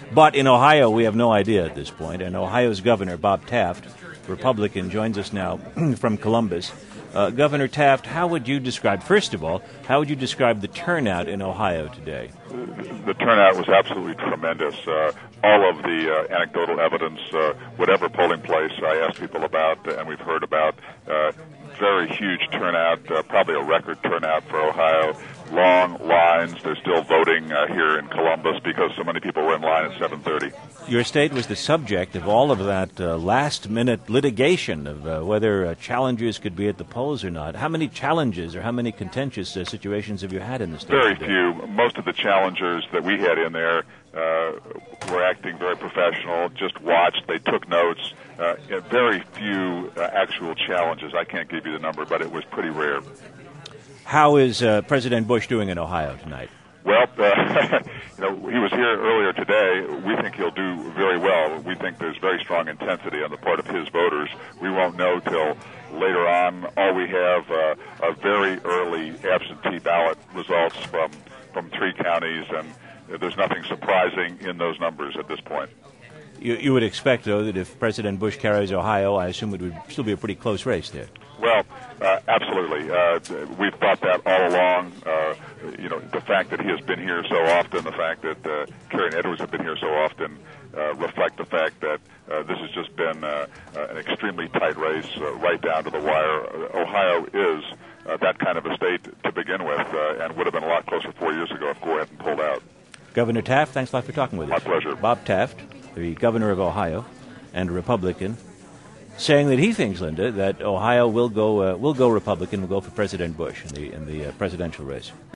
But in Ohio, we have no idea at this point. And Ohio's Governor, Bob Taft, Republican, joins us now from Columbus. Governor Taft, how would you describe, first of all, how would you describe the turnout in Ohio today? The turnout was absolutely tremendous. All of the anecdotal evidence, whatever polling place I asked people about and we've heard about, very huge turnout, probably a record turnout for Ohio. Long lines. They're still voting here in Columbus because so many people were in line at 7:30. Your state was the subject of all of that last-minute litigation of whether challenges could be at the polls or not. How many challenges or how many contentious situations have you had in the state? Very today? few. Most of the challengers that we had in there were acting very professional, just watched, they took notes. Very few actual challenges. I can't give you the number, but it was pretty rare. How is President Bush doing in Ohio tonight? Well, he was here earlier today. We think he'll do very well. We think there's very strong intensity on the part of his voters. We won't know till later on. All we have are very early absentee ballot results from 3 counties, and there's nothing surprising in those numbers at this point. You would expect, though, that if President Bush carries Ohio, I assume it would still be a pretty close race there. Well, absolutely. We've thought that all along. The fact that he has been here so often, the fact that Kerry and Edwards have been here so often, reflect the fact that this has just been an extremely tight race, right down to the wire. Ohio is that kind of a state to begin with, and would have been a lot closer 4 years ago if Gore hadn't pulled out. Governor Taft, thanks a lot for talking with us. My pleasure. Bob Taft, the governor of Ohio and a Republican, saying that he thinks, Linda, that Ohio will go Republican, will go for President Bush in the presidential race.